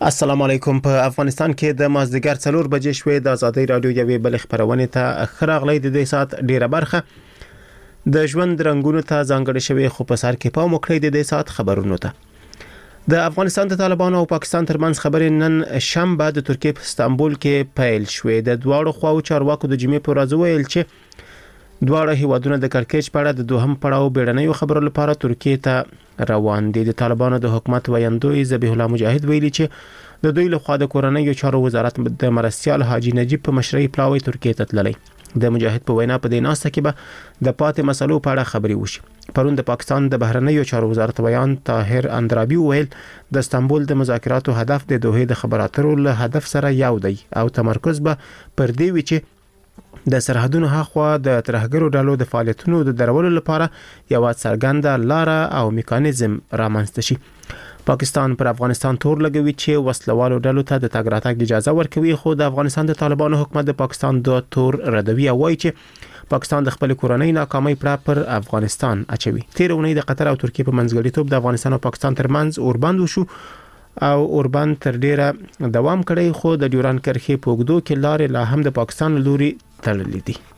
السلام علیکم. په افغانستان کې د مازدیګر 4 بجې شوې د ازادي رادیو یوې بل خبرونه ته خراغلی د دې سات ډیره برخه د ژوند رنگونو ته ځانګړې شوې، خو په سر کې پام وکړئ د دې سات خبرونو ته. د افغانستان د طالبانو او پاکستان ترمنځ خبرې نن شنبه د ترکیې په استانبول کې پیل شوې. د دواړو خواو چارواکو د جمعې په ورځ ویل چې دواړه هیوادونه د کړکېچ په اړه د دوهم پړاو بیړنیو خبرو لپاره ترکیې ته روان دي. د طالبانو د حکومت ویاندوی ذبیح الله مجاهد ویلي چې د دوی لخوا د کورنیو چارو وزارت د مرستیال حاجی نجیب په مشرۍ پلاوی ترکیې ته تللی. د مجاهد په وینا په دې ناسته کې به د پاتې مسلو په اړه خبرې وشي. پرون د پاکستان د بهرنیو چارو وزارت ویان طاهر اندرابي ویل د استانبول د مذاکراتو هدف د دوحې د خبراتو له هدف سره یو دی او تمرکز به پر دې وي چې د سرحدونو هاخوا د ترهګرو ډلو د فعالیتونو د درولو لپاره یو څرګنده لار او میکانیزم رامنځته شي. پاکستان پر افغانستان تور لګوي چې وسلوالو ډلو ته د تګ راتګ اجازه ورکوي، خو د افغانستان د طالبانو حکومت د پاکستان د تور ردوي او وایي چې پاکستان د خپل کورنۍ ناکامۍ پر افغانستان اچوي. تیر اونۍ د قطر او ترکیې په منځګړیتوب د افغانستان او پاکستان ترمنځ اوربند وشو او اوربند تر ډیره دوام کړی، خو د ډیوران کرښې په اوږدو کې لارې لا هم د پاکستان لوري تړلې دي.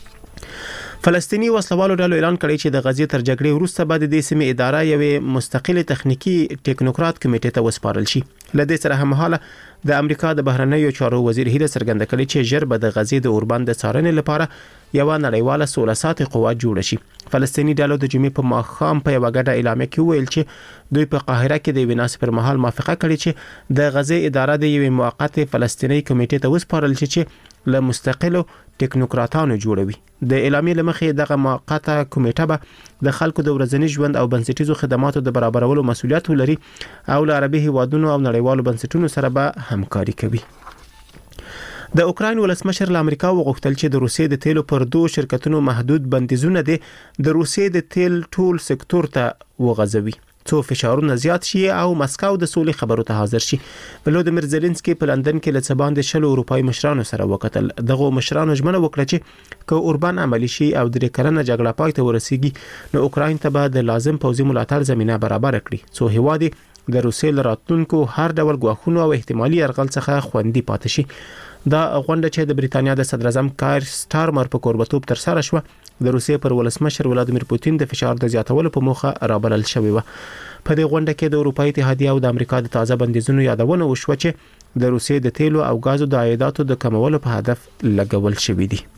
فلسطینی وسلوالو ډلو اعلان کړی چې د غزې تر جګړې وروسته به د دې سیمې اداره یوې مستقله تخنیکی ټیکنوکرات کمیټې ته وسپارل شي. لدې سره هممهاله د امریکا د بهرنیو چارو وزیر هیله څرګنده کړې چې ژر به د غزې د اوربند د څارنې لپاره یو نړیواله سوله ساتي قوه جوړه شي. فلسطینی ډلو د جمعې په ماښام په یو غټه اعلامیه کې ویل چې دوی په قاهره کې د ویناس پر مهال موافقه کړې چې د غزې اداره د یوې موقته فلسطینی کمیټې ته وسپارل شي چې له مستقلو ټیکنوکراتانو جوړوي. د اعلامیې لمخې دغه موقته کمیټه به د خلکو د ورځني ژوند او بنسټیزو خدماتو د برابرولو مسؤلیت ولري او له عربي هیوادونو او نړیوالو بنسټونو سره به همکاري کوي. د اوکراین ولسمشر له امریکا وغوښتل چې د روسیې د تیلو پر دوه شرکتونو محدود بندیزونه د روسیې د تیل ټول سکتور ته وغځوي څو فشارونه زیات شي او مسکو د سولې خبرو ته حاضر شي. ولودمیر زيلنسکي په لندن کې له څبان د 10 اروپאי مشرانو سره وکتل. دغه مشرانو ژمنه وکړه چې که اوربان عملی شي او د ریکرنه جګړه پای ته ورسیږي نو اوکراین ته به د لازم پوځي ملاتړ زمينه برابر کړي څو هیواد د روسیې لراتونکو هر ډول غواخونو او احتمالي يرغل څخه خوندي پاتې شي. دا غونډه چې د بریتانیا د صدر اعظم کایر سټارمر په قربتوب تر سره شو د روسیې پر ولسمشر ولادیمیر پوتین د فشار د زیاتولو په موخه رابلل شوی و. په دې غونډه کې د اروپאי اتحادیه او د امریکا د تازه بندیزونو یادونه وشوه چې د روسیې د تیلو او غازو د عایداتو د کمولو په هدف لګول شوی دی.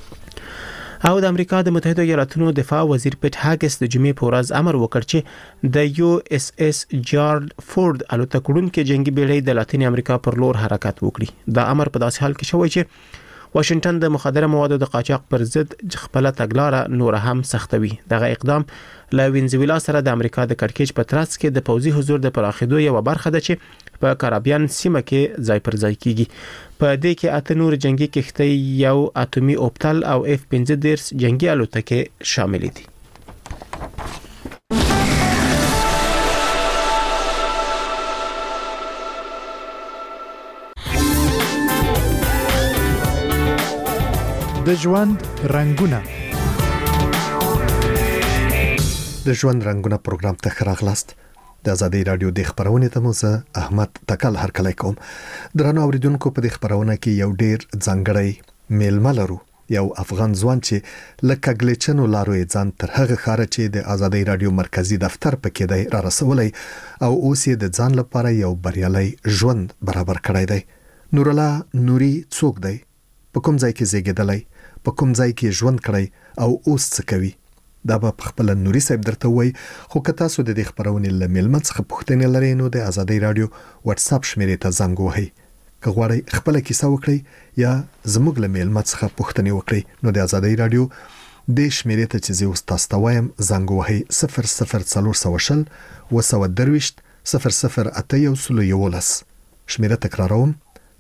او د امریکا د متحده ایالاتونو دفاع وزیر پیټ هاګس د جمعې په ورځ امر وکړ چې د یو اس اس جارډ فورد الوتکړون کې جنگي بیړۍ د لاتین امریکا پر لور حرکت وکړي. دا امر په داسې حال کې شوی چې واشنگټن د مخدره موادو د قاچاق پر ضد خپل تګلارې نور هم سختوي. دغه اقدام له وینزویلا سره د امریکا د کړکېچ په ترڅ کې د پوځي حضور د پراخېدو یو برخه ده چې په کارابین سیمه کې ځای پر ځای کیږي. په دې کې اته نور جنگي کښتۍ، یو اتومي اوپټل او F-15 جنگي الوتکې شامل دي. د ژوند رنگونه پروګرام ته خراغلاست. د ازادي رادیو د خبرونې ته موزه احمد تکل هرکلی کوم. درنو اوریدونکو، په دې خبرونه کې یو ډیر ځانګړی میلمه لرو، یو افغان ځوان چې لکه ګلیچنو لارو یې ځان تر هغه خاره چې د ازادي رادیو مرکزی دفتر پکې دی را رسولای او اوس یې د ځان لپاره یو بریالي ژوند برابر کړی دی. نور الله نوري څوک دی؟ په کوم ځای کې زیږیدلی؟ په کوم ځای کې ژوند کړی او اوس څه کوي؟ دا به خپل نوري صاحب درته وای. خو که تاسو د دې خبرونې له میلمه څخه پوښتنه لرئ نو د ازادي رادیو واتس اپ شمیرې ته زنګ وهئ. که غواړئ خپل کیسه وکړئ یا زموږ له میلمه څخه پوښتنه وکړئ نو د ازادي رادیو د شمیرې ته چې زه تاسو ته وایم زنګ وهئ 00420 222 0081. شمیره تکراروم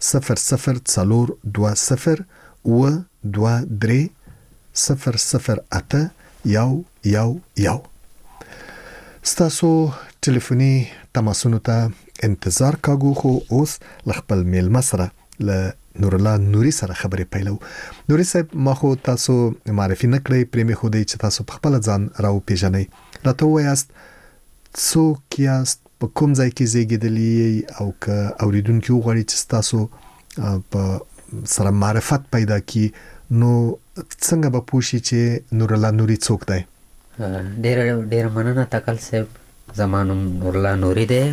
00420 و23 008 111. ستاسو ټلیفوني تماسونو ته انتظار کاږو. خو اوس خپل میلمه سره له نور الله نوري سره خبرې پیلو. نوري صاحب، ما خو تاسو معرفي نکړی، پرې مې خو دی چې تاسو په خپل ځان راو پیژنئ. راته وایاست څوک یاست، په کوم ځای کې زیږیدلی او که اوریدونکو وغواړي چې تاسو په سره معرفت پیدا کی نو څنګه به پوښي چې نور الله نوري څوک دی؟ ډېر مننه تکل صاحب. زمانم نور الله نوري دی،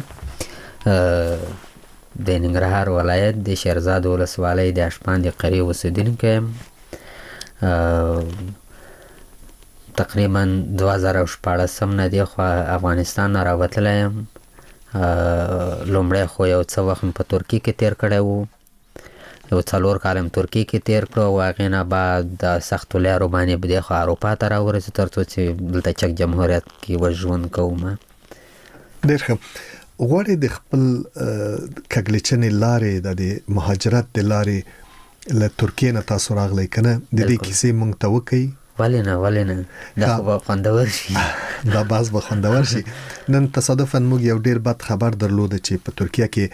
د ننګرهار ولایت د شیرزاد ولسوالۍ د اشپاندې قریې اوسېدونکی یم. تقریبا 2014 نه دی خو افغانستان نه راوتلی یم. لومړی خو یو څه وخت په ترکیې کې تیر کړی وو، یو 4 کال هم ترکیې کې تیر کړو او هغې نه بعد د سختو لارو باندې به دی خو اروپا ته راورسېد تر څو چې دلته چک جمهوریت کې وژوند کوم. ډېر ښه. غواړې د خپل کږلېچنې لارې د مهاجرت د لارې له ترکیې نه تاسو راغلی که نه د دې کیسې موږ ته وکړئ؟ ولې نه دا خو به خوندور شي. دا باز به خوندور شي. نن تصادفاً موږ یو ډېر بد خبر درلوده چې په ترکیه کې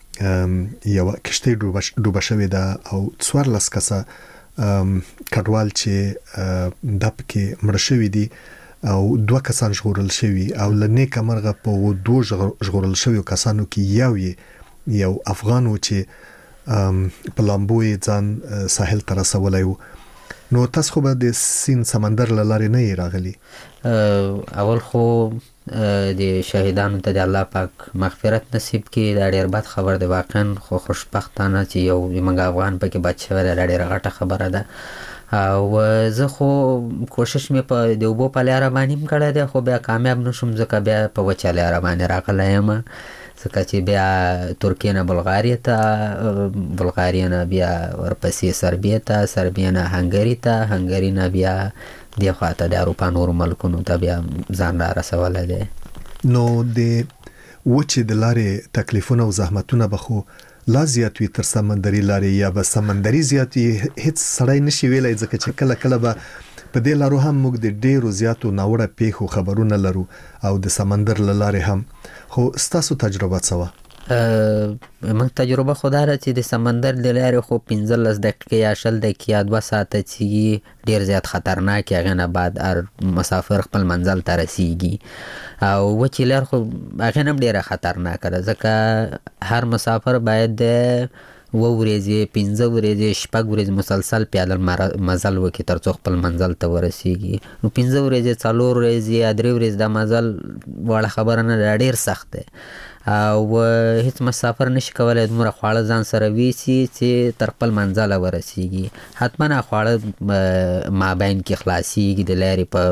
یو کشتۍ ډوبه شوې ده او 14 کسه کډوال چې دا پکې مړه شوي دي او 2 کسان ژغورل شوي او له نیکه مرغه په 2 ژغورل شویو کسانو کې یو افغان و چې په لامبو یې ځان ساحل ته رسولی و. نو تاسو خو به د سیند سمندر له لارې نه یې راغلي؟ اول خو د شهیدانو ته د الله پاک مغفرت نصیب کړي. دا ډېر بد خبر دی واقعا، خو خوشبختانه چې یو زموږ افغان پکې بچ شوی دی، دا ډېره غټه خبره ده. او زه خو کوشش مې په د اوبو په لاره باندې هم کړی دی خو بیا کامیاب نشوم ځکه بیا په وچه لاره باندې راغلی یم، ځکه چې بیا ترکیې نه بلغاریې ته، بلغاریې نه بیا ورپسې سربیې ته، سربیې نه هنګري ته، هنګري نه بیا دې خواته د اروپا نورو ملکونو ته بیا ځان را رسولی دی. نو د وچې د لارې تکلیفونه او زحمتونه به خو لا زیات وي تر سمندري لارې، یا به سمندري زیات وي؟ هیڅ سړی نشي ویلی ځکه چې کله کله به په دې لارو هم موږ د ډېرو زیاتو ناوړه پیښو خبرونه لرو او د سمندر له لارې هم. خو ستاسو تجربه څه وه؟ موږ تجربه خو دا ده چې د سمندر د لارې خو 15 دقیقې یا 20 دقیقې یا 2 ساعته چې ډېر زیات خطرناک، هغې نه بعد هر مسافر خپل منزل ته رسیږي. او وچې لار خو هغې نه هم ډېره خطرناکه ده ځکه هر مسافر باید د 2 ورځې 15 ورځې 6 ورځې مسلسل پیاده مزل وکړي تر څو خپل منزل ته ورسیږي. نو 15 ورځې 4 ورځې یا 3 ورځې دا مزل وړه خبره نه ده، ډېر سخت دی او هیڅ مسافر نشي کولی دومره خواړه ځان سره ویسي چې تر خپل منزله ورسیږي. حتما خواړه مابین کې خلاصیږي، د لارې په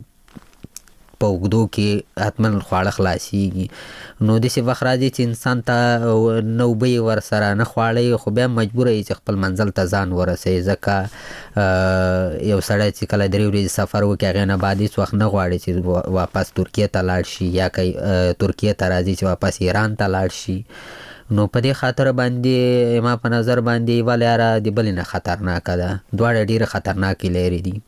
اوږدو کې حتما خواړه خلاصیږي. نو داسې وخت راځي چې انسان ته نه اوبه یې ورسره نه خواړه یې، خو بیا مجبوره یې چې خپل منزل ته ځان ورسوي ځکه یو سړی چې کله 3 ورځې سفر وکړي هغې نه بعد هېڅ وخت نه غواړي چې واپس ترکیې ته لاړ شي یا که ترکیې ته راځي چې واپس ایران ته لاړ شي. نو په دې خاطر باندې ما په نظر باندې یوه لاره د بلې نه خطرناکه ده، دواړه ډېرې خطرناکې لارې دي.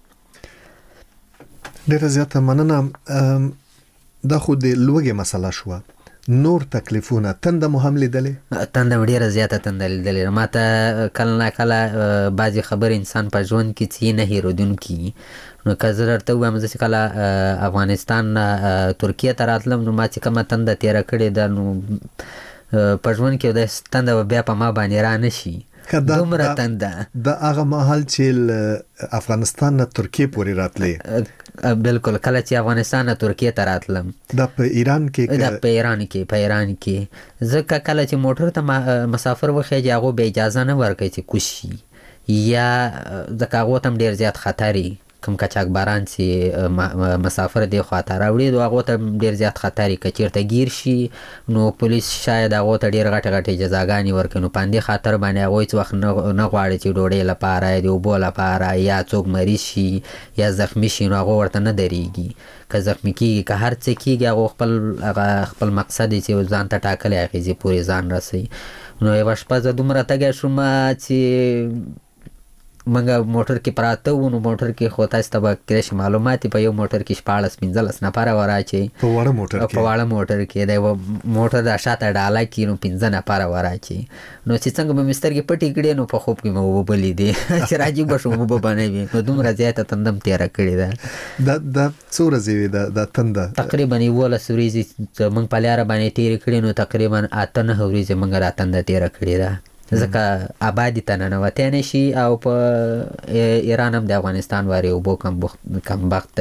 ډېره زیاته مننه. دا خو د لوږې مسله شوه، نور تکلیفونه تنده مو هم لیدلې؟ تنده مې ډېره زیاته تنده لیدلې. ما ته کله نه کله بعضې خبرې انسان په ژوند کې چې نه هېرېدونکي. نو که زه درته ووایم زه چې کله افغانستان نه ترکیې ته راتلم نو ما چې کومه تنده تېره کړې ده نو په ژوند کې داسې تنده به بیا په ما باندې را نه شي. دومره تنده دا هغه مهال چې افغانستان نه ترکیې پورې راتلې؟ بالکل، کله چې افغانستان نه ترکیې ته راتلم. دا په ایران کې؟ دا په ایران کې ځکه کله چې موټر ته مسافر وخیږي هغو به اجازه نه ورکوي چې کوز شي، یا ځکه هغو ته هم ډېر زیات خطر وي. کوم کچاکباران چې مسافر دې خواته راوړي نو هغو ته ډېر زیات خطر وي، که چېرته ګیر شي نو پولیس شاید هغو ته ډېر غټې جزاګانې ورکوي. نو په همدې خاطر باندې هغوی هېڅ وخت نه غواړي چې ډوډۍ لپاره د اوبو لپاره یا څوک مریض شي یا زخمي شي نو هغو ورته نه درېږي. که زخمي کېږي که هر څه کېږي هغو خپل مقصد دی چې ځان ته ټاکلی اغېزې پورې ځان رسوي. نو یوه شپه زه دومره تږی شوم چې منګه موټر کې پراته و، نو موټر کې خو تاسو ته به کېدای شي معلومات په یو موټر کې 14-15 نفره وراچي په وړه موټر کې د موټر د شاته ډاله کې نو 15 نفره وراچي. نو چې څنګه به مسترګې پټې کړې نو په خوب کې مې وبلې دي چې راځي به شو به بنوي. نو دومره زیاته تندم تیر کړی ده. دا څو ورځې وي د تنده؟ تقریبا 11 ورځې موږ په لاره باندې تیر کړې، نو تقریبا 8 ورځې موږ را تنده تیر کړې ده، ځکه آبادی ته ننوتی نه شي او په ایران هم د افغانستان وارې اوبو کمښت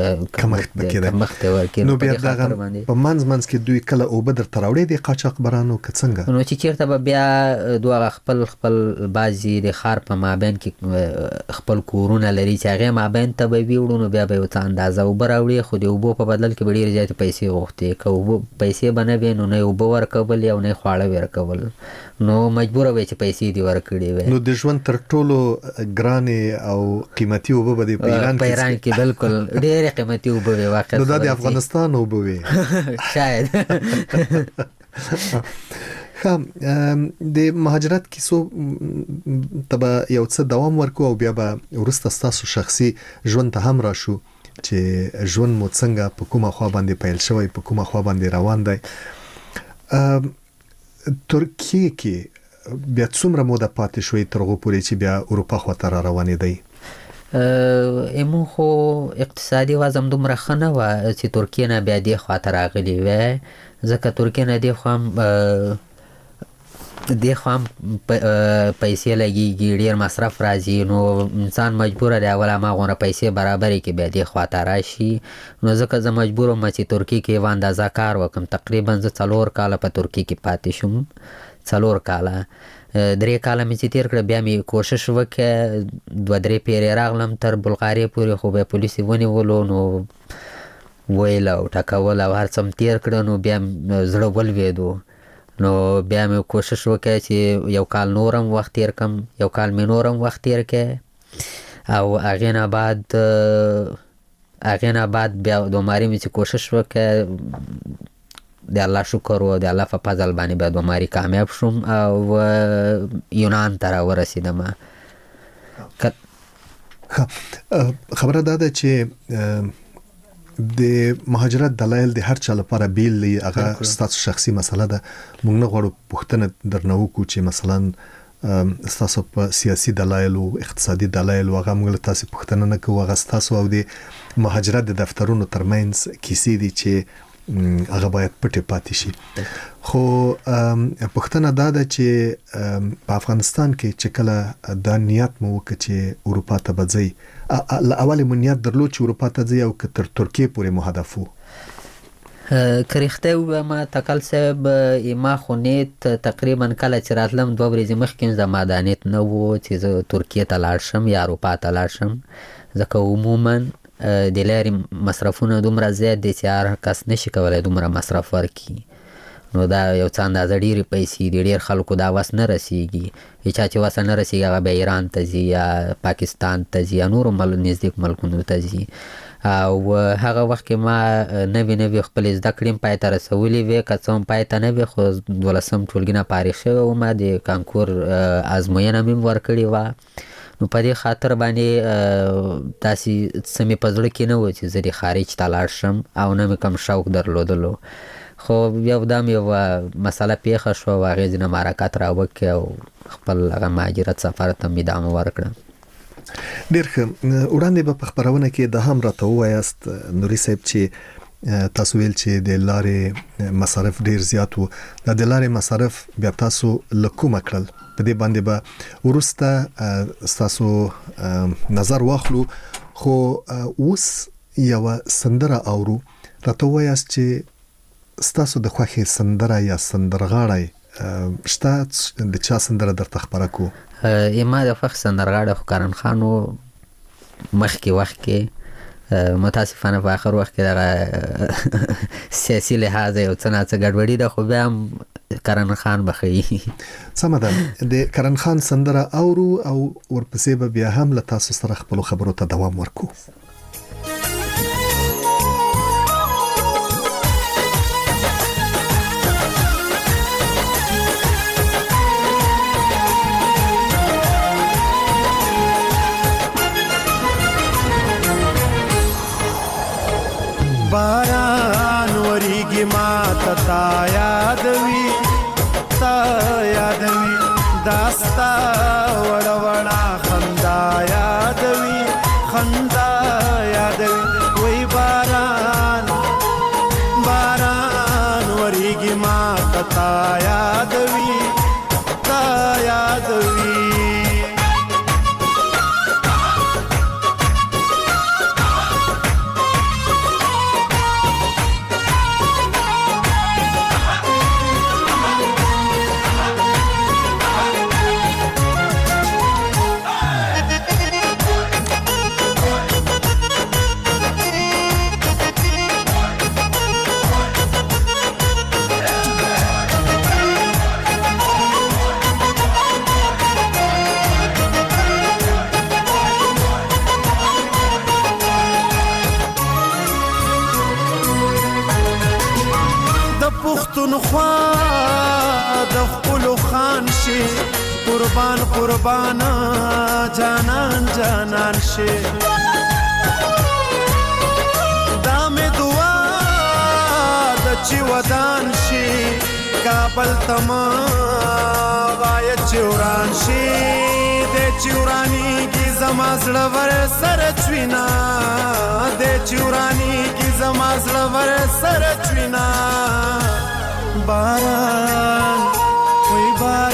ورکړي. نو بیا دغه په منځ کې دوی کله اوبه درته راوړي دي قاچاقبرانو که څنګه؟ نو چې چېرته به بیا دوه خپل بعضې د ښار په مابین کې خپل کورونه لري چې هغې مابین ته به وي وړو، نو بیا به یو څه اندازه اوبه راوړي، خو د اوبو په بدل کې به ډېرې زیاتې پیسې غوښتې. که اوبه پیسې به نه وي نو نه اوبه ورکول او نه خواړه ورکول، نو مجبوره وي چې پیسې دې ورکړي وي. نو د ژوند تر ټولو ګرانې او قیمتي اوبه به په ایران کې بالکل ډېرې قیمتي اوبه وي. واقعا نو دا د افغانستان اوبه وي شاید. د مهاجرت کیسو ته به یو څه دوام ورکو او بیا به وروسته ستاسو شخصي ژوند ته هم راشو چې ژوند مو څنګه په کومه خوا باندې پیل شوی، په کومه خوا باندې روان دی. ترکیه کې بیا څومره موده پاتې شوی تر هغو پورې چې بیا اروپا خواته را روانېدی؟ ایمون خو اقتصادي وضع دومره ښه نه وه چې ترکیه نه بیا دې خواته راغلي وی، ځکه ترکیه نه دې خوا هم پیسې لګېږي، ډېر مصرف راځي، نو انسان مجبوره دی اول هماغونه پیسې برابرې کې بیا دې خواته راشي. نو ځکه زه مجبور وم چې ترکیه کې یوه اندازه کار وکړم. تقریبا زه 4 کاله په ترکیه کې پاتې شوم، 4 کاله. 3 کاله مې چې تېر کړه، بیا مې کوشش وکړه 2-3 پیرې راغلم تر بلغاریې پورې، خو بیا پولیسو ونیولو، نو ویل او ټکول او هر څه م تېر کړه، نو بیا زړه ولوېدو. نو بیا مې کوشش وکړه چې یو کال نورم وخت تېر کړم، یو کال مې نورم وخت تېر کړ، او هغې نه بعد بیا دومارې مې چې کوشش وکړه، د الله شکر و د الله په فضل باندې بیا دومارې کامیاب شوم او یونان ته راورسېدم. خبره دا ده چې د مهاجرت دلایل د هر چا لپاره بیل دي، هغه ستاسو شخصي مسله ده. موږ نه غواړو پوښتنه درنه وکړو چې مثلا ستاسو په سیاسي دلایلو، اقتصادي دلایلو هغه موږ له تاسو پوښتنه نه کوو، هغه ستاسو او د مهاجرت د دفترونو ترمنځ کیسې دي چې هغه باید پټې پاتې شي. خو پوښتنه دا ده چې په افغانستان کې چې کله دا نیت مو وکړ چې اروپا ته به ځئ، اول مو نیت درلود چې اروپا ته ځئ او که تر ترکیې پورې مو هدف و؟ که رښتیا ووایم تکل صاحب، ما خو نیت تقریبا کله چې راتلم 2 ورځې مخکې زما دا نیت نه و چې زه ترکیې ته لاړ شم یا اروپا ته لاړ شم، ځکه عموما د لارې مصرفونه دومره زیات دي چې هر کس نشي کولی دومره مصرف ورکړي. نو دا یو څه اندازه ډېرې پیسې دي، ډېر خلکو دا وس نه رسیږي. چا چې وس نه رسیږي هغه بیا ایران ته ځي یا پاکستان ته ځي یا نورو نږدې ملکونو ته ځي. او هغه وخت کې ما نوې خپلې زده کړې پای ته رسولې وې، که څه هم پای ته نه وې، خو 12 ټولګي نه فارغ شوی وم، د کانکور ازموینه مې ورکړې وه. نو په دې خاطر باندې داسې څه مې په زړه کې نه و چې زه د خارج ته لاړ شم او نه مې کوم شوق درلودلو. خو یو مسله پیښه شوه او هغې ځینې حرکت راوکړ او خپل هغه مهاجرت سفر ته مې ادامه ورکړه. ډېر ښه. وړاندې به په خپرونه کې دا هم راته ووایاست نوري صاحب چې تاسو ویل چې د لارې مصارف ډېر زیات وو. دا د لارې مصارف بیا تاسو له کومه کړل؟ په دې باندې به وروسته ستاسو نظر واخلو، خو اوس یوه سندره اورو. راته ووایاست چې ستاسو د خوښې سندره یا سندرغاړی شته؟ د چا سندره درته خپره کو؟ ما د خوښ سندرغاړی خو کرن خان و. مخکې وخت کې متاسفانه په آخر وخت کې دغه سیاسي لحاظ یو څه ناڅه ګډوډي ده، خو بیا هم کرن خان به ښیي. سمه ده، د کرن خان سندره اورو او ورپسې به بیا هم له تاسو سره خپلو خبرو ته دوام ورکو. باران وریږي ما تا یادوي داستا وړه وړه خندا یادوي وای باران وریږي ما تا یادوي پښتونخوا د خپل خان شي قربان جانان شي دا مې دعا د چې ودان شي کابل تما وای چوران شي د چورانی کی زما زړه ور سره چوینا د چورانی کی زما زړه ور سره چوینا باران وای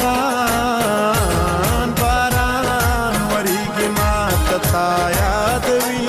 باران وریږي ما تا یادوي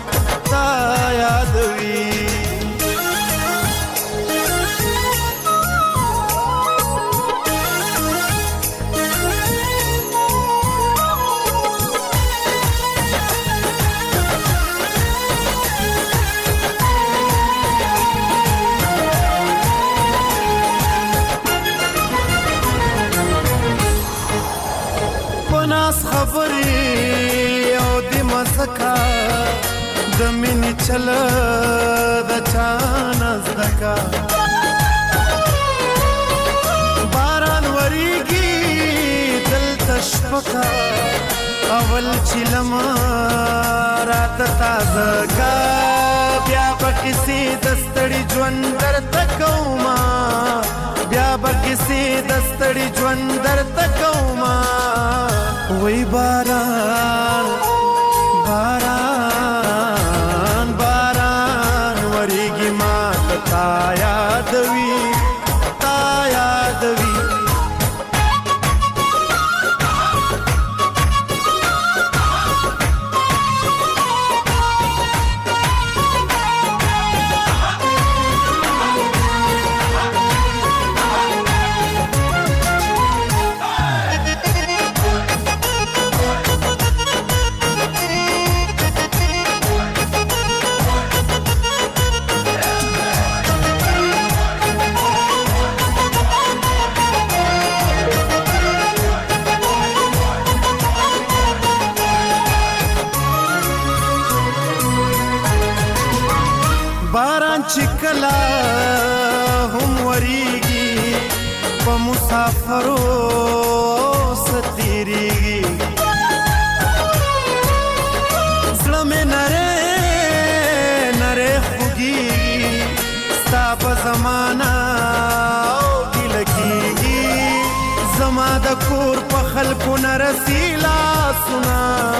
خبرې او د مسکا د مینې چل د چانس دکا باران وریږي دلته شپکا اول چلما رات تازه کا بیا بکسی دستړي ژوند درته کوما وای باران وریږي ما تا یادوي چکلا هم وریږي په مسافرو ستیریږي زړه مې نره خوږیږي ستا په زمانه او ګیله کېږي زما د کور په خلکو نه رسي لاسونه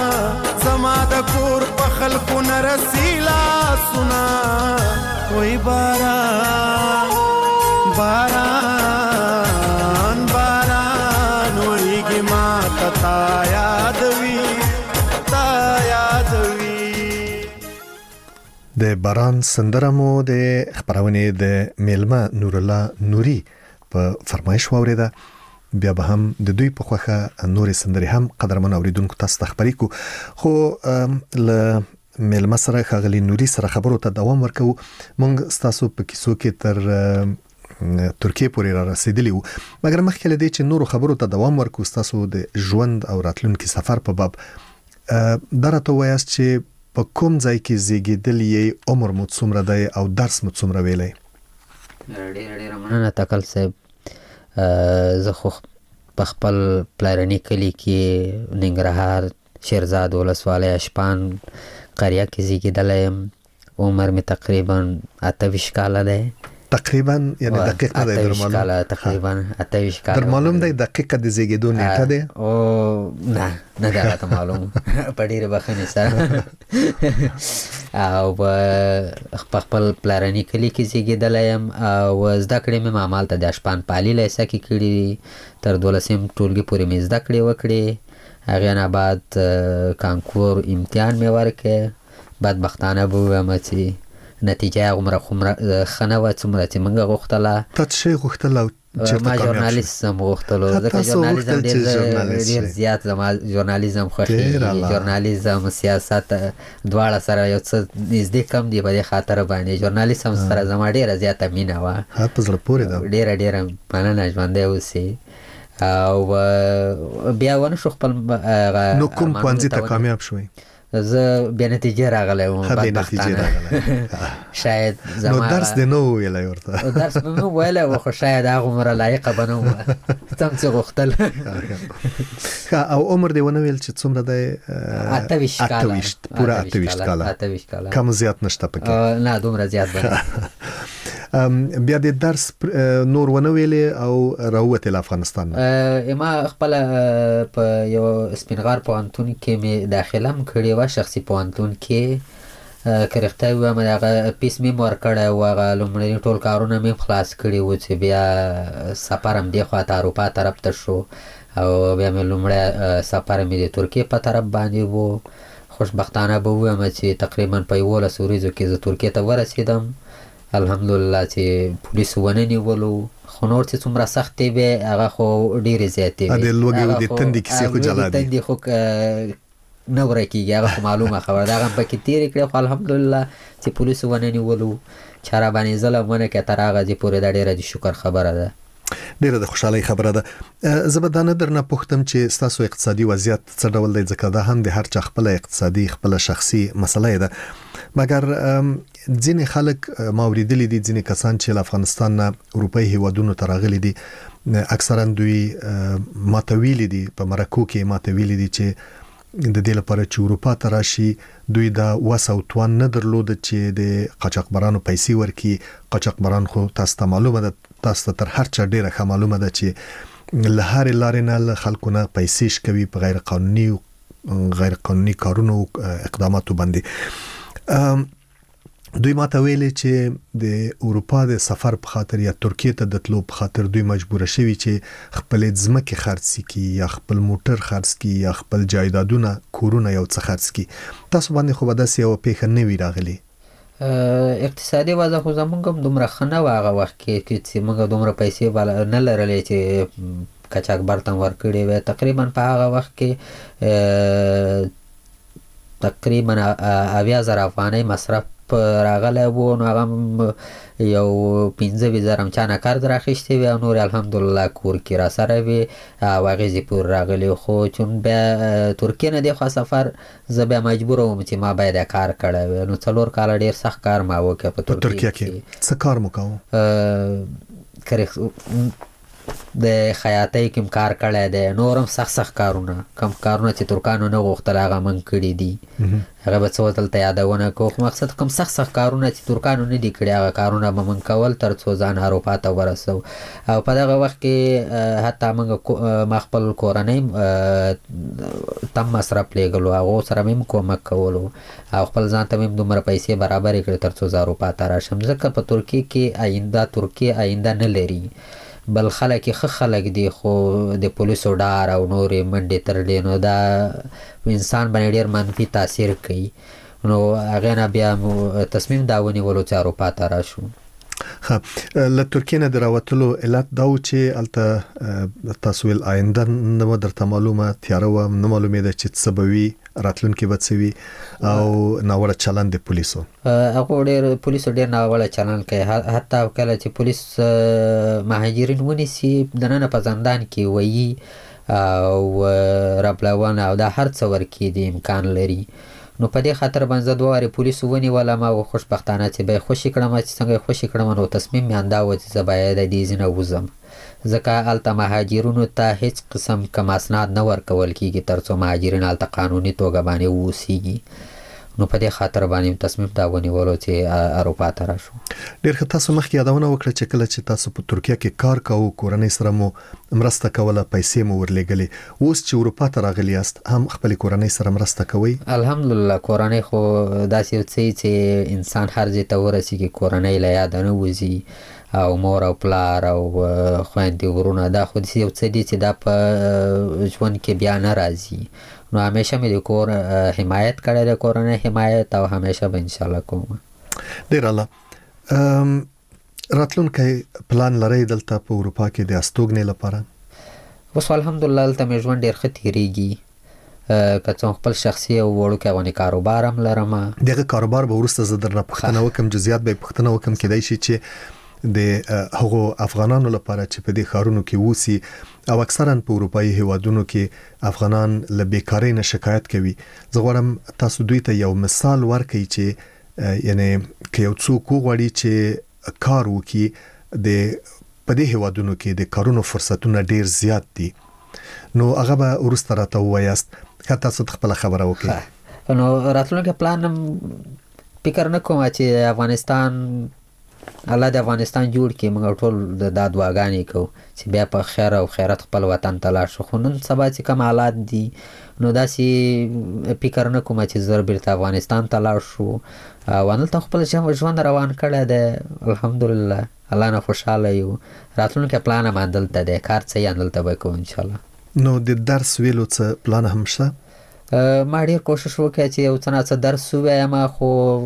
وای باران وریږي ما تا یادوي د باران سندره مو د خبرونه د میلمه نور الله نوري په فرمایش واوریده بیا به هم د دوی په خوخه نورې سندرې هم قدرمن اوریدونکو تاسو ته خبرې کو خو ل میلمه سره خغلی نوري سره خبرو ته دوام ورکو مونږ تاسو په کیسو کې تر ترکیه پورې را رسیدلی وو مګر مخکې لدی چې نورو خبرو ته دوام ورکو تاسو د ژوند او راتلونکي سفر په باب درته وایاست چې په کوم ځای کې زیږیدلی عمر مو څومره دی او درس مو څومره ویلی ډېر مننه تکل صاحب زه خو په خپل پلارني کلی کې ننګرهار شیرزاد ولسوالۍ اشپان قریه کې زیږیدلی یم عمر می تقریبا 28 کاله دی. تقریبا یعنی دقیق نه دی در معلوم؟ کاله تقریبا 28 کاله. در معلوم دی دقیقه د زیږیدو نیټه دی؟ نه دی راته معلوم په ډېرې بخښنې سره. او خپل پلارني کلي کې زیږېدلی یم او زده کړې مې همالته د اشپان پالي لیسه کې کړي. تر 12 ټولګي پورې مې زده کړې وکړې. هغې نه بعد کانکور امتحان مې ورکړ. بدبختانه به ووایم چې نتیجه هغومره ښه نه وه څومره چې موږ غوښتله. تا څه شی غوښتل او چېرته ما کامیاب شو؟ ژورنالیزم غوښتلو ځکه ژورنالیزم ډېر زیات زما ژورنالیزم خوښېږي. ژورنالیزم سیاست دواړه سره یو څه نږدې کم دي په دې خاطر باندې ژورنالیزم سره زما ډېره زیاته مینه وه. په زړه پورې ده. ډېره مننه ژوندی اوسې. او بیا ونه شو خپل نو کوم ښوونځي ته کامیاب شوئ؟ زه بیا نتیجې راغلی وم بدبختانه. شاید زما نو درس دې نه و ویلی ورته؟ درس مې مې ویلی و خو شاید هغومره لایقه به نه وه څه چې غوښتل. او عمر دې ونه ویل چې څومره دی؟ 28 کاله. پوره 28 کاله. کم زیات نشته پکې؟ نه دومره زیات به نه. بیا د درس نور ونه ویلې او راووتې له افغانستان نه؟ ما خپله په یو سپینغار پوهنتون کې مې داخله هم کړې وه، شخصي پوهنتون کې. که رښتیا ووایم هغه پیس مې ورکړی و، هغه لومړني ټول کارونه مې خلاص کړي وو چې بیا سفر هم دې خواته اروپا طرف ته شو او بیا مې لومړی سفر مې د ترکیې په طرف باندې و. خوشبختانه به ووایم چې تقریبا په 11 ورځو کې زه ترکیې ته ورسېدم. الحمدلله چې پولیسو ونه نیولو. خو نور چې څومره سختې وې هغه خو ډېرې زیاتې وې. د لوږې او د تندې کیسې خو جلا دي. تندې خو نه ورکېږي، هغه خو معلومه خبره ده. هغه هم پکې تېرې کړې خو الحمدلله چې پولیسو ونه نیولو، چا را باندې ظلم ونه کړی تر هغه ځای پورې. دا ډېره د شکر خبره ده. ډېره د خوشحالۍ خبره ده. زه به دا نه درنه پوښتم چې ستاسو اقتصادي وضعیت څه ډول دی، ځکه دا هم د هر چا خپله اقتصادي خپله شخصي مسله ده. مګر ځینې خلک ما اوریدلي دي، ځینې کسان چې له افغانستان نه اروپایي هیوادونو ته راغلي دي، اکثرا دوی ماته ویلي دي، په مرکو کې ماته ویلي دي چې د دې لپاره چې اروپا ته راشي دوی دا وس او توان نه درلوده چې د قاچاقبرانو پیسې ورکړي. قاچاقبران خو تاسو ته معلومه ده، تاسو ته تر هر چا ډېره ښه معلومه ده چې له هرې لارې نه له خلکو نه پیسې شکوي په غیر قانوني کارونو اقداماتو باندې. دوی ماته ویلي چې د اروپا د سفر په خاطر یا ترکیې ته د تلو په خاطر دوی مجبور شوي چې خپل ځمکې خرڅ کړي یا خپل موټر خرڅ کړي یا خپل جایدادونه کورونه یو څه خرڅ کړي. تاسو باندې خو به داسې یوه پیښه نه وي راغلې؟ اقتصادي وضع خو زمونږ هم دومره ښه نه وه هغه وخت کې چې موږ دومره پیسې نه لرلې چې قاچاقبر ته ورکړې وې. تقریبا په هغه وخت کې تقریبا 80,000 افغانۍ مصرف راغلی وو. نو هغه یو 15,000 چانه قرض راخیستې وي او نور الحمدلله کور کې را سره وي او هغې پور راغلی. خو چون بیا ترکیې نه دې خوا سفر زه بیا مجبور وم چې ما باید کار کړی وی. نو 4 کاله ډېر سخت کار ما وکړ په ترکیه کې. څه کار مو کوو؟ د خیاطۍ کې کار کړی دی، نور هم سخت کارونه، کم کارونه چې ترکانو نه غوښتل هغه من کړي دي. هغه به څه دلته یادونه کوو، خو مقصد کوم سخت کارونه چې ترکانو نه دي کړي هغه کارونه به من کول تر څو ځان اروپا ته ورسو. او په دغه وخت کې حتی ما خپل کورنۍ تم مصرف لیږلو، هغو سره مې کومک کولو او خپل ځان ته مې دومره پیسې برابرې کړې تر څو زه اروپا ته راشم. ځکه په ترکیې کې ترکیې آینده نه لري، بل خلک ښه خلک دي خو د پولیسو ډار او نورې منډې ترډې، نو دا انسان باندې ډېر منفي تاثیر کوي. نو هغې نه بیا تصمیم دا ونیولو چې اروپا ته راشو. له ترکیې نه د راوتلو علت دا و چې هلته تاسو ویل آینده نه وه درته معلومه، تیاره وه، نه معلومېده چې څه به وي، راتلونکي به څه وي، او ناوړه چلند د پولیسو. هغو پولیسو ډېر ناوړه چلند کوي. حتی کله چې پولیس مهاجرین ونیسي دننه په زندان کې ویي او ربلونه او دا هر څه ورکړي د امکان لري. نو په دې خاطر باندې زه 2 وارې پولیسو ونیولم او خوشبختانه چې به یې خوشي کړم، چې څنګه یې خوشي کړم نو تصمیم مې همدا و چې زه باید د دې ځای نه وځم. ځکه هلته مهاجرینو ته هیڅ قسم کم اسناد نه ورکول کېږي تر څو مهاجرین هلته قانوني توګه باندې واوسیږي. نو په دې خاطر باندې تصمیم دا ونیولو چې اروپا ته راشو. ډېر ښه. تاسو مخکې یادونه وکړه چې کله چې تاسو په ترکیه کې کار کاوه کورنۍ سره مو مرسته کوله پیسې مو ورلېږلې، اوس چې اروپا ته راغلی یاست هم خپل کورنۍ سره مرسته کوئ؟ الحمدلله کورنۍ خو داسې یو څه چې انسان هر ځای ته ورسیږي کورنۍ له یاده نه وځي، او مور او پلار او خویندې ورونه دا خو یو څه دي چې دا په ژوند کې بیا نه راځي. نو همیشه مې د کور حمایت کړی د کورنۍ حمایت، او همیشه به انشاءالله کوم. ډېر اعلی. راتلونکی پلان لرئ دلته په اروپا کې د استوګنې لپاره؟ اوس الحمدلله دلته مې ژوند ډېر ښه تېرېږي، که څه خپل شخصي او وړوکی غونې کاروبار هم لرم. دغه کاروبار به وروسته زه درنه پوښتنه وکړم، جزئیات به یې پوښتنه وکړم، کېدای شي چې د هغو افغانانو لپاره چې په دې ښارونو کې اوسي او اکثرا په اروپایي هیوادونو کې افغانان له بیکارۍ نه شکایت کوي. زه غواړم تاسو دوی ته یو مثال ورکړئ چې یعنی که یو څوک وغواړي چې کار وکړي، په دې هیوادونو کې د کارونو فرصتونه ډېر زیات دي، نو هغه به وروسته راته ووایاست که تاسو خپله خبره وکړئ. نو راتلونکی پلان فکر نه کوم چې افغانستان الله د افغانستان جوړ کړي، موږ ټول دا دعاګانې کوو چې بیا په خیر او خیرت خپل وطن ته لاړ شو. خو نن سبا چې کوم حالات دي نو داسې فکر نه کوم چې زه بیرته افغانستان ته لاړ شو، او هلته خپل ژوند روان کړی دی الحمدلله، الله نه خوشحاله یو. راتلونکی پلان هم همدلته دی، کار څه یې همدلته به کوو انشاءالله. نو د درس ویلو څه پلان هم شته؟ ما ډېر کوشش وکړی چې یو څه نه څه درس ووایم، خو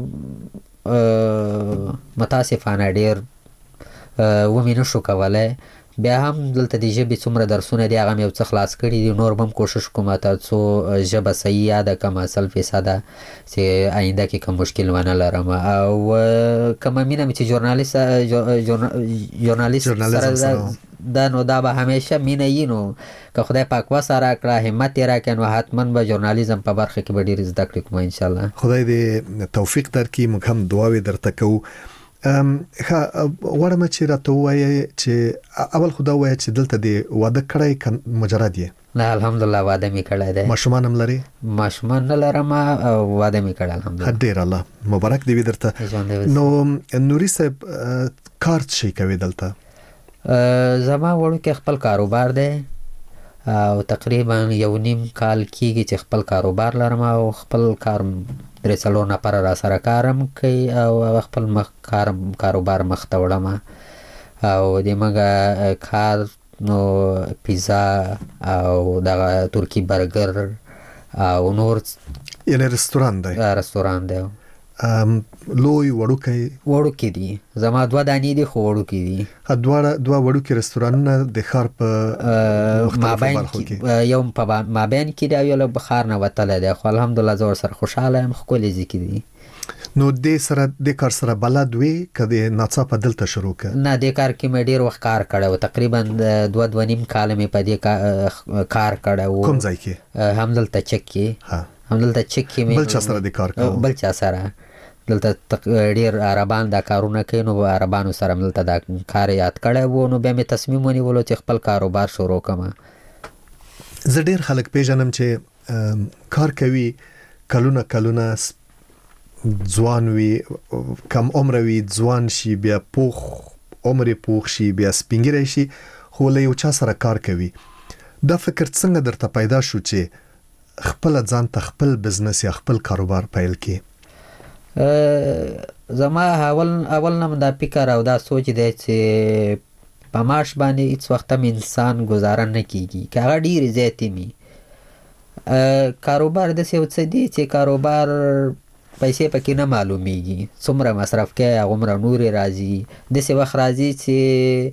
متاسفانه ډېر ومې نشو کولی. بیا هم دلته د ژبې څومره درسونه دي هغه مې یو څه خلاص کړي دي، نور به هم کوشش کوم تر څو ژبه صحیح یاده کړم 100% چې آینده کې کوم مشکل ونه لرم. او کومه مینه مې چې ژورنالیست سره دا نو دا به همیشه مینه یي، نو که خدای پاک وسه راکړه همت یې راکړي نو حتما به ژورنالیزم په برخه کې به ډېر زده کړې کوم انشاءالله. خدای دې توفیق درکړي، موږ هم دعاوې درته کوو. غواړم چې راته ووایې چې اول خو دا ووایه چې دلته دې واده کړی که مجرد یې؟ نه الحمدلله واده مې کړی دی. ماشومان هم لرې؟ ماشومان نه لرم او واده مې کړی الحمدلله. ډېر الله مبارک دې وي درته. نو نوري صاحب کار څه شی کوي دلته؟ زما وړوکی خپل کاروبار دی، او تقریبا 1.5 کال کېږي چې خپل کاروبار لرم، او خپل کار 3-4 نفر را سره کارم کوي، او خپل کاروبار مخ ته وړم. او د موږ کار نو پیزا او دغه ترکی برګر او نور، یعنی رستوران دی؟ رستوران دی. لوی وړوکی دي، زما 2 دانې دي خو وړوکی دي. دوه وړوکی رستورانونه د ښار په مختلفو برخو کې؟ یو په مابین کې دی او یو له ښار نه وتلی دی، خو الحمدلله زه ورسره خوشحاله یم، ښکلي ځای کې دي. نو دې کار سره بلد وې که د ناڅاپه دلته شروع کړه؟ نه، دې کار کې مې ډېر وخت کار کړی و، تقریبا 2.5 کاله مې په دې کار کړی و. کوم ځای کې؟ همدلته چک کې. همدلته چک کې مې بل چا سره دې کار کاوه؟ بل چا سره. دلته ډېر عربان دا کارونه کوي، نو عربانو سره دلته دا کار یاد کړی و، نو بیا مې تصمیم ونیولو چې خپل کاروبار شروع کړم. زه ډېر خلک پیژنم چې کار کوي کلونه ځوان وي، کم عمر وي، ځوان شي، بیا عمر پوخ شي، بیا سپینګیری شي، خو له یو چا سره کار کوي. دا فکر څنګه درته پیدا شو چې خپل ځان ته خپل بزنس یا خپل کاروبار پیل کړي؟ زما اول نه دا فکر او دا سوچ دی چې په معاش باندې هیڅ وخت هم انسان گزاره نه کیږي، که هغه ډېرې زیاتې وي. کاروبار داسې یو څه دی چې کاروبار پیسې پکې نه معلومیږي، څومره مصرف کوي هغومره نورې راځي. داسې وخت راځي چې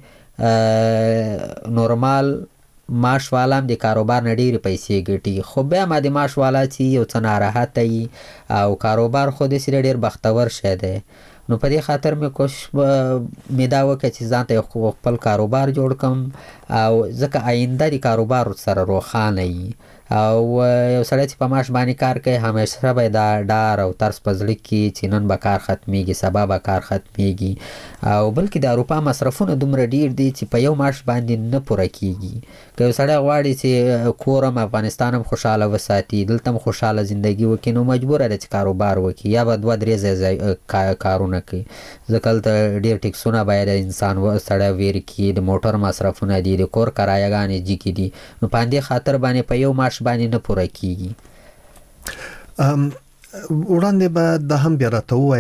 نورمال معاش والا هم د کاروبار نه ډېرې پیسې ګټي، خو بیا ما د معاش والا چې یو څه ناراحته وي، او کاروبار خو داسې ډېر بختور شی دی. نو په دې خاطر مې کوشش مې دا وکړه چې ځان ته خپل کاروبار جوړ کړم، او ځکه آینده د کاروبار سره روښانه وي، او یو سړی چې په معاش باندې کار کوي همیشه به دا ډار او ترس په زړه کې چې نن به کار ختمیږي سبا به کار ختمیږي او بلکې د اروپا مصرفونه دومره ډیر دي چې په یو معاش باندې نه پوره کیږي که یو سړی غواړي چې کورم افغانستان هم خوشاله وساتي دلته هم خوشاله زندگی وکړي نو مجبور دی چې کاروبار وکړي یا به 2-3 ځای کارونه کوي ځکه دلته ډیر ټیکسونه باید انسان سړی ویر کړي د موټر مصرفونه دي د کور کرایه‌ګانې جګې دي نو په دې خاطر باندې په یو معاش باندې نه پوره کیږي وړاندې به د هم بیا راته